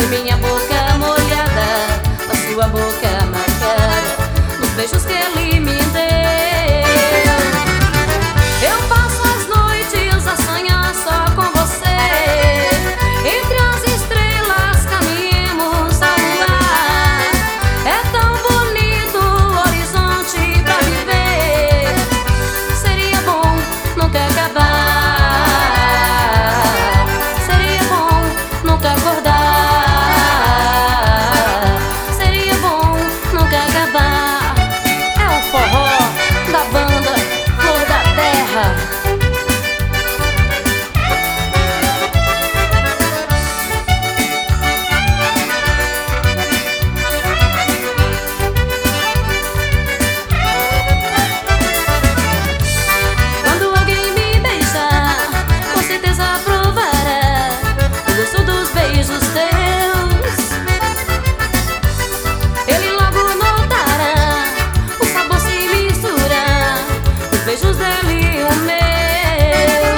Ver minha boca molhada, a sua boca marcada nos beijos que ele me deu. Eu passo as noites a sonhar só com você. Entre as estrelas caminhemos ao luar. É tão bonito o horizonte pra viver. Seria bom nunca acabar. Seria bom nunca acordar. Seria bom nunca acabar. É o forró da banda Flor da Terra. Quando alguém me beijar, com certeza provará o gosto dos beijos teus. Ele logo notará o sabor se misturar, os beijos dele e o meu.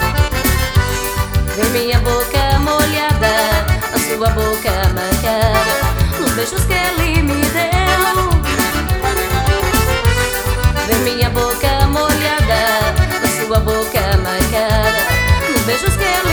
Ver minha boca molhada, a sua boca marcada nos beijos que ele me deu. Ver minha boca molhada, a sua boca marcada nos beijos que ele